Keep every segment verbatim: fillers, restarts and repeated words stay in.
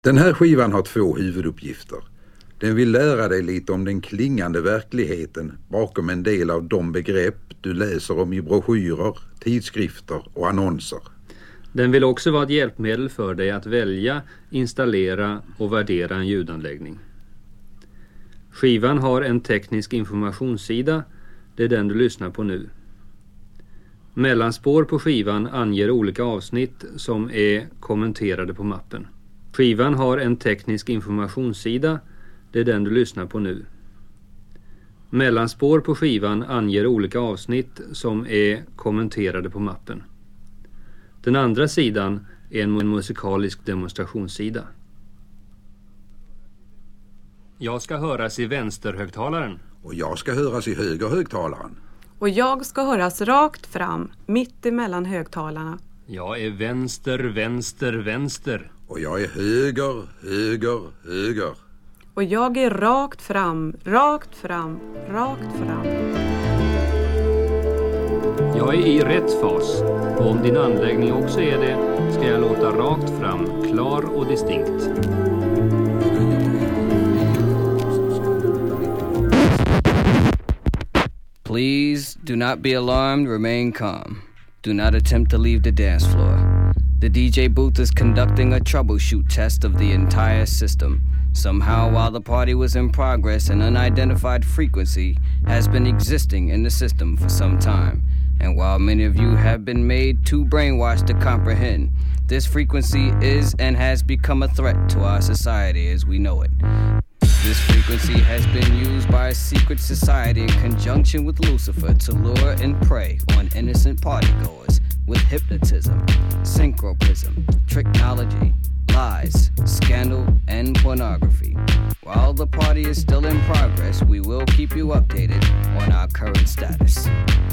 Den här skivan har två huvuduppgifter. Den vill lära dig lite om den klingande verkligheten bakom en del av de begrepp du läser om i broschyrer, tidskrifter och annonser. Den vill också vara ett hjälpmedel för dig att välja, installera och värdera en ljudanläggning. Skivan har en teknisk informationssida, det är den du lyssnar på nu. Mellanspår på skivan anger olika avsnitt som är kommenterade på mappen. Skivan har en teknisk informationssida, det är den du lyssnar på nu. Mellanspår på skivan anger olika avsnitt som är kommenterade på mappen. Den andra sidan är en musikalisk demonstrationssida. Jag ska höras i vänsterhögtalaren. Och jag ska höras i högerhögtalaren. Och jag ska höras rakt fram, mitt emellan högtalarna. Jag är vänster, vänster, vänster. Och jag är höger, höger, höger. Och jag är rakt fram, rakt fram, rakt fram. Jag är i rätt fas. Och om din anläggning också är det, ska jag låta rakt fram, klar och distinkt. Please do not be alarmed, remain calm. Do not attempt to leave the dance floor. The D J booth is conducting a troubleshoot test of the entire system. Somehow, while the party was in progress, an unidentified frequency has been existing in the system for some time. And while many of you have been made too brainwashed to comprehend, this frequency is and has become a threat to our society as we know it. This frequency has been used by a secret society in conjunction with Lucifer to lure and prey on innocent partygoers with hypnotism, synchroprism, tricknology, lies, scandal, and pornography. While the party is still in progress, we will keep you updated on our current status.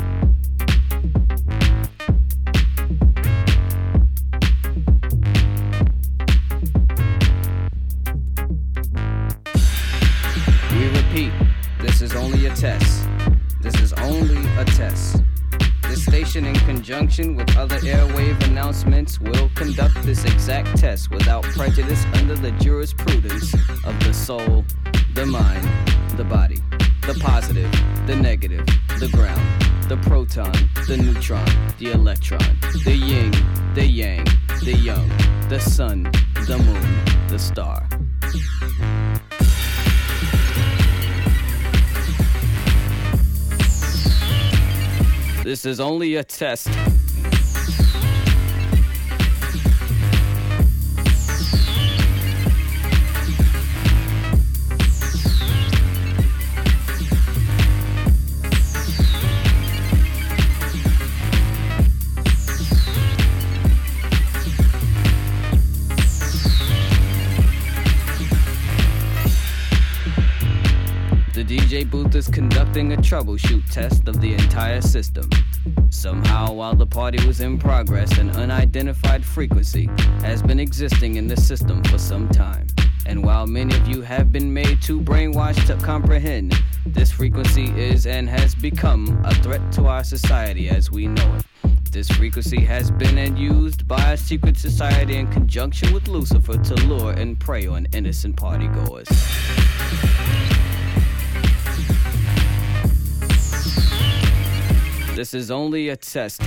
We repeat, this is only a test. This is only a test. This station, in conjunction with other airwave announcements, will conduct this exact test without prejudice under the jurisprudence of the soul, the mind, the body, the positive, the negative, the ground, the proton, the neutron, the electron, the yin, the yang, the young, the sun, the moon, the star. This is only a test. The D J booth is conducting a troubleshoot test of the entire system. Somehow, while the party was in progress, an unidentified frequency has been existing in the system for some time. And while many of you have been made too brainwashed to comprehend, this frequency is and has become a threat to our society as we know it. This frequency has been and used by a secret society in conjunction with Lucifer to lure and prey on innocent partygoers. This is only a test.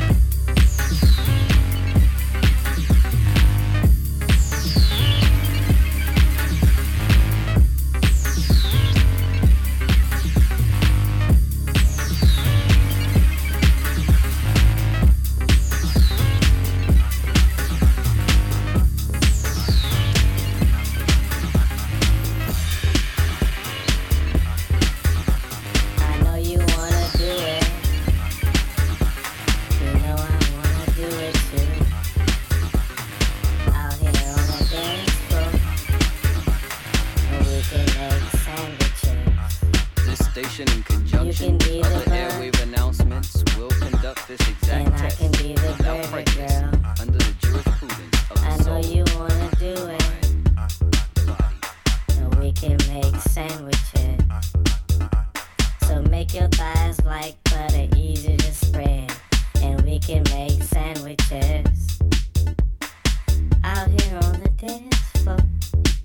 In conjunction with other airwave announcements will conduct this exact and test I can be the without baby prejudice girl. under the jurisprudence of the I know soul, you wanna do the it, mind, the body. and we can make sandwiches. So make your thighs like butter, easy to spread, and we can make sandwiches out here on the dance floor.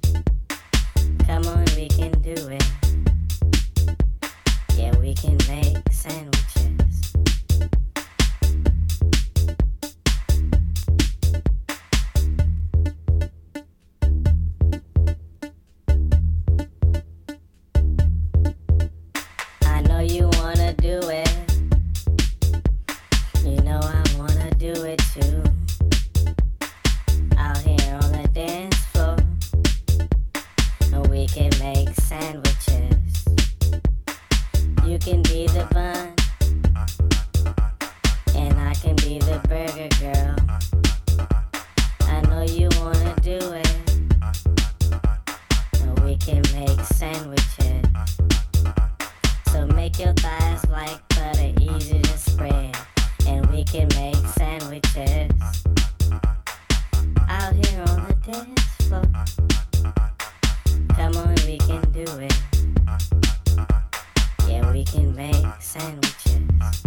can make sandwiches. You can be the bun, and I can be the burger girl. I know you wanna do it, and we can make sandwiches. So make your thighs like butter, easy to spread, and we can make sandwiches out here on the dance floor. Come on, we can do it. Yeah, we can make sandwiches.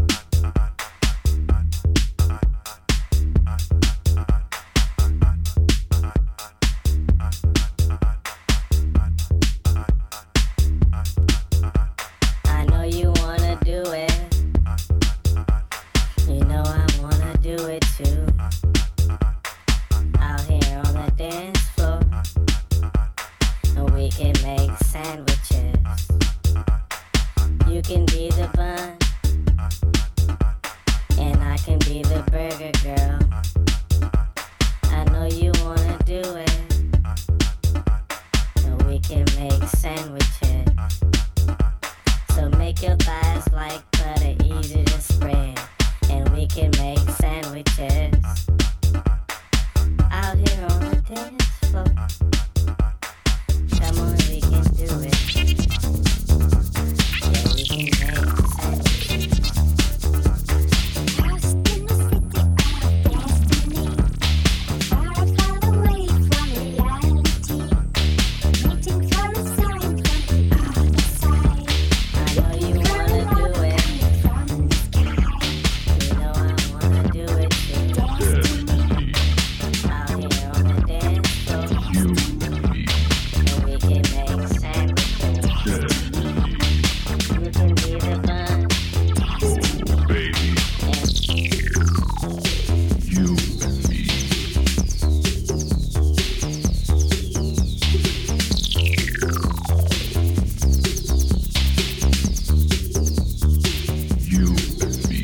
I know you wanna do it. You know I wanna do it too. Out here on the dance floor, and we can make sandwiches. You can be the bun, and I can be the burger girl. I know you wanna do it, and we can make sandwiches. So make your thighs like butter, easy to spread, and we can make sandwiches out here on the dance floor. Come on, we can do it. Yeah, we can make sandwiches. Lost in the city of destiny, far, far away from reality, waiting for a sign from the other side. I know you wanna do it. From the sky, You know I wanna do it too. destiny, Out here on the dance floor, and we can make sandwiches. You can be the bun, baby, and you and me. You and me.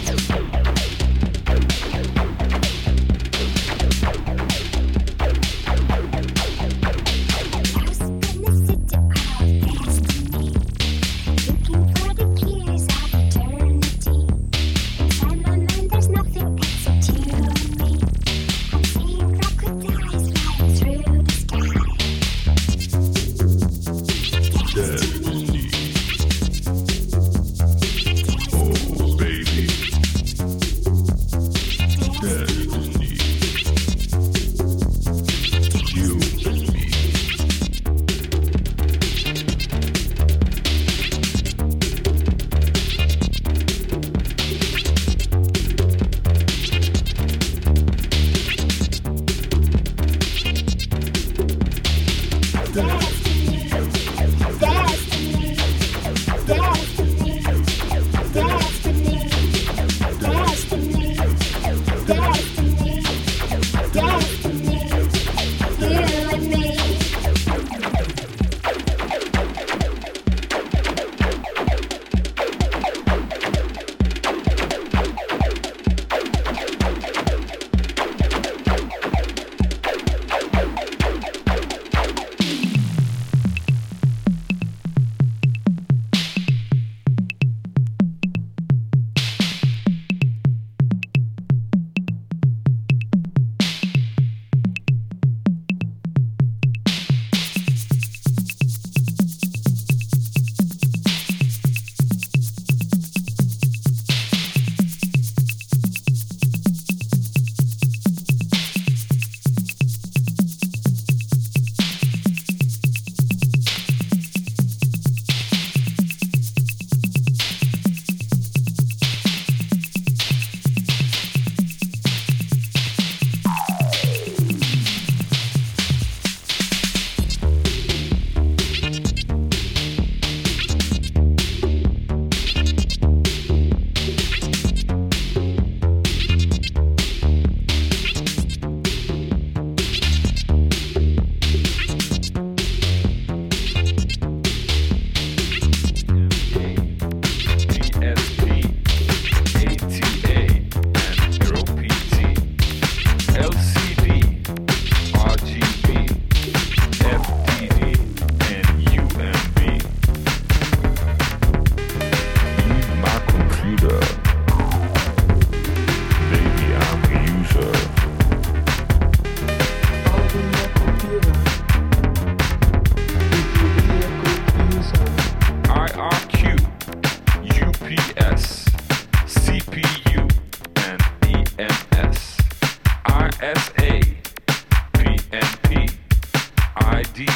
Lost in the city of destiny, looking for the keys of eternity. Inside my mind, there's nothing except you and me. I'm seeing crocodiles flying through the sky. Destiny. Oh, baby. Destiny. You and me. Destiny, destiny, destiny, destiny, destiny, destiny, destiny, you and me.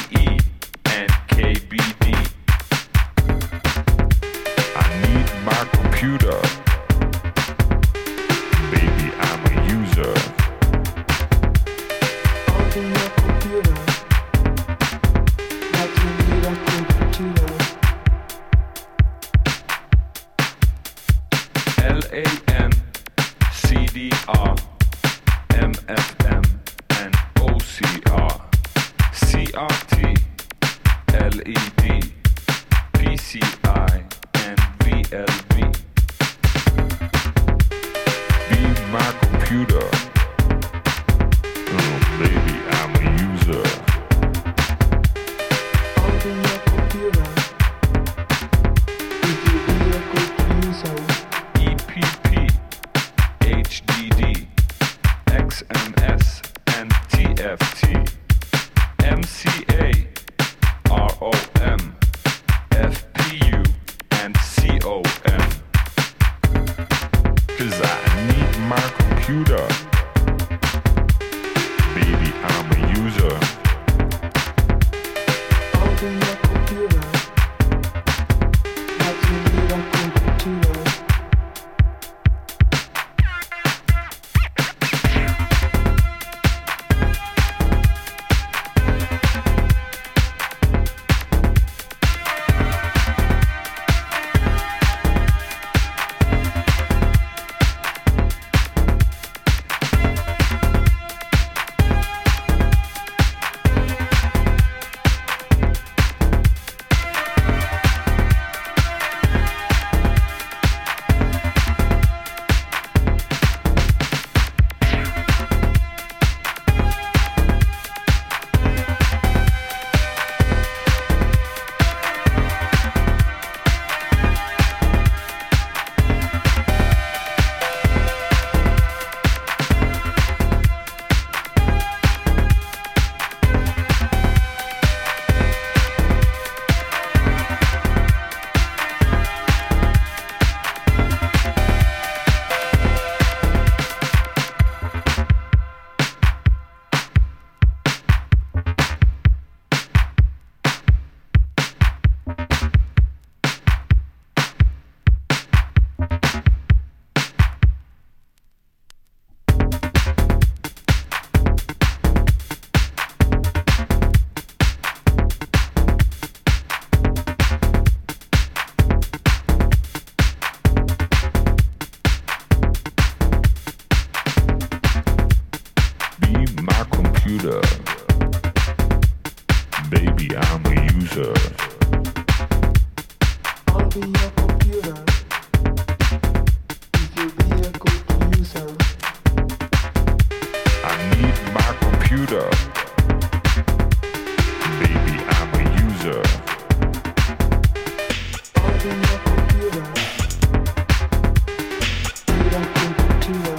E and K B D. I need my computer. Baby, I'm a user. Open your computer. Like you need a computer. L A N C D R M F M and O C R C R T L E D P C I and V L B. Be my computer. Oh baby, I'm a user. Open your computer. If you be a good user. E P P H D D X M S and T F T M C A R O M F P U and C O M. Cause I need my computer. Baby, I'm a user. Open your computer. Like you need a computer. Be my computer. Baby, I'm a user. Open your computer. If you be a good user. I need my computer. Baby, I'm a user. Open your computer. Need a computer.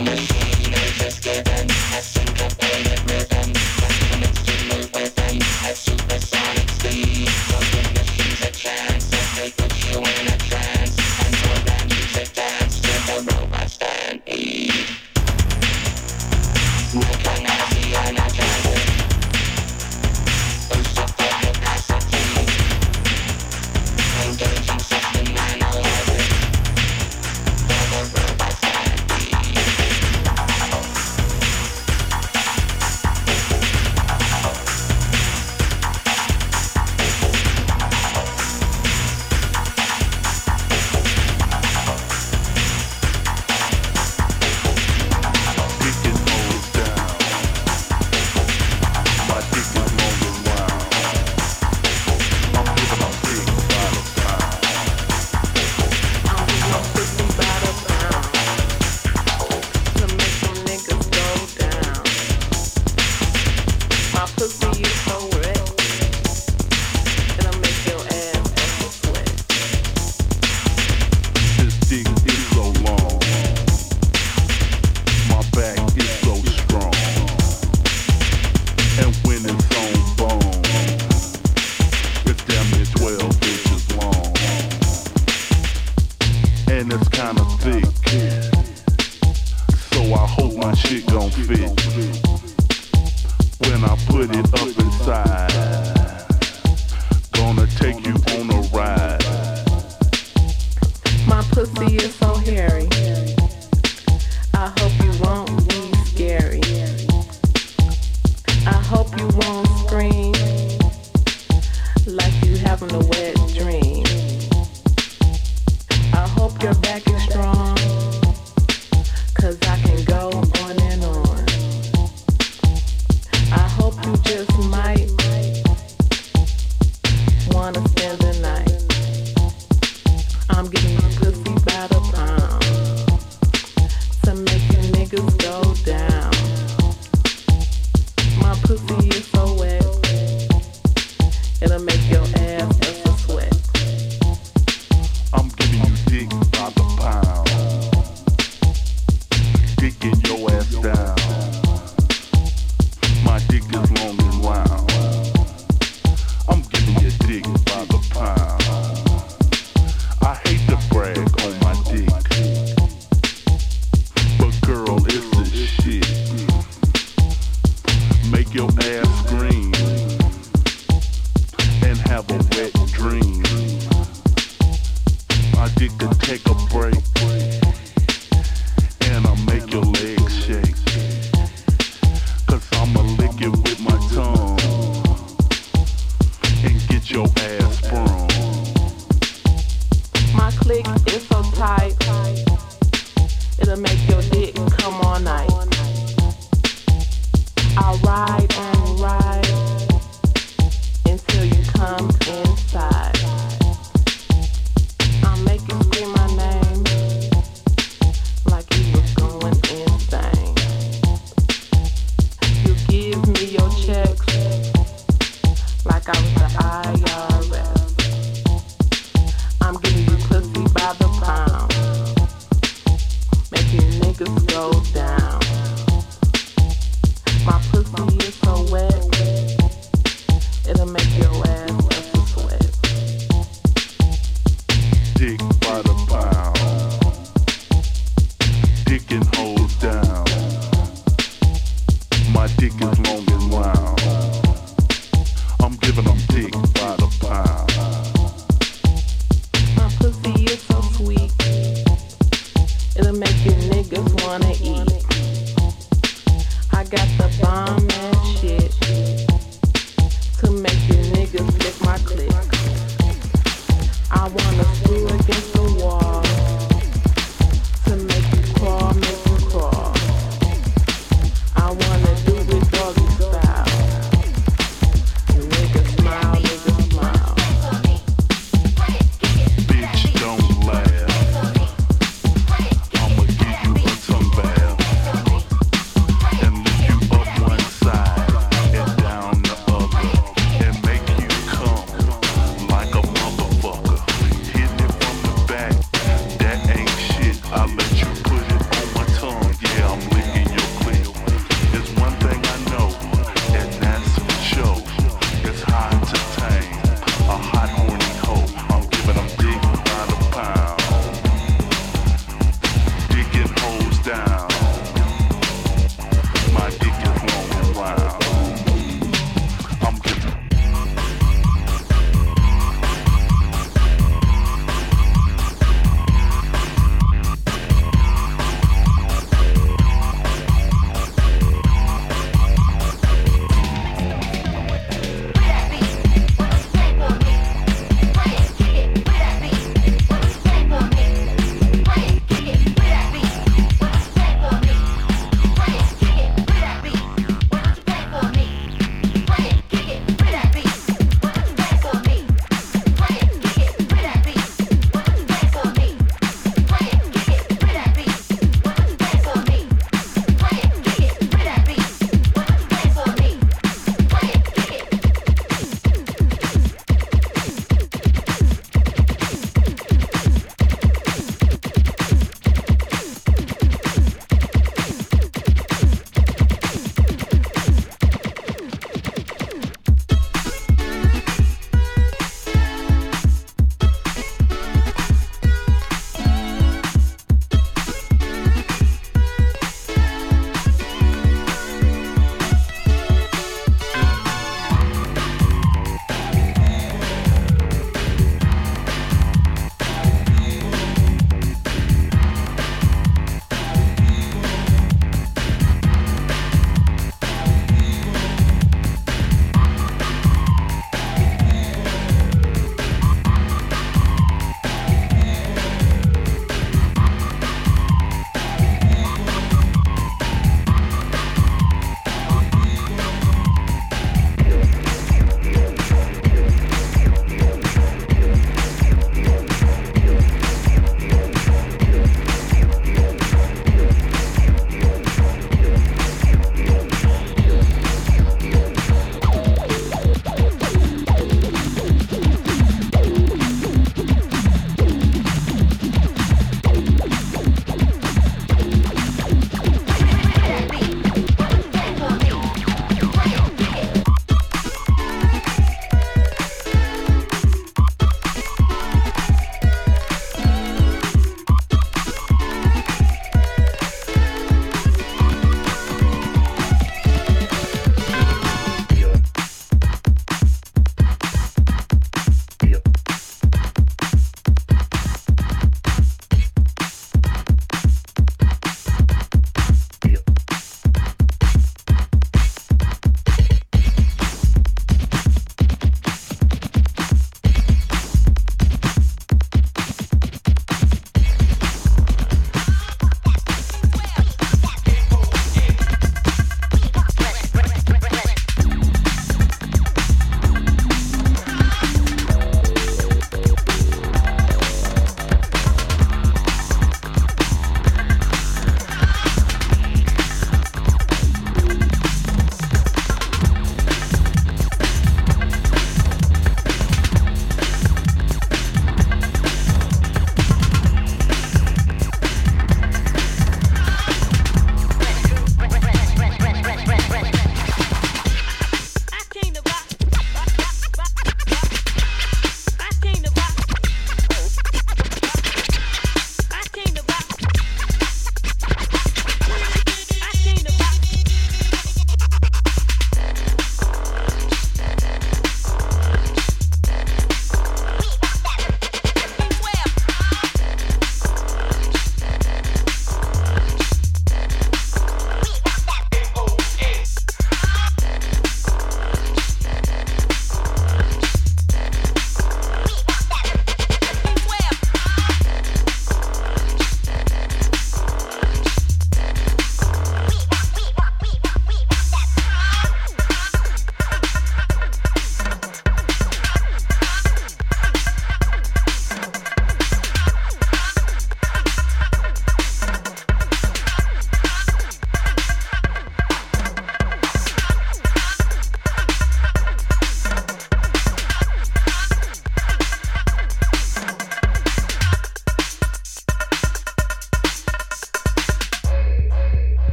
I wanna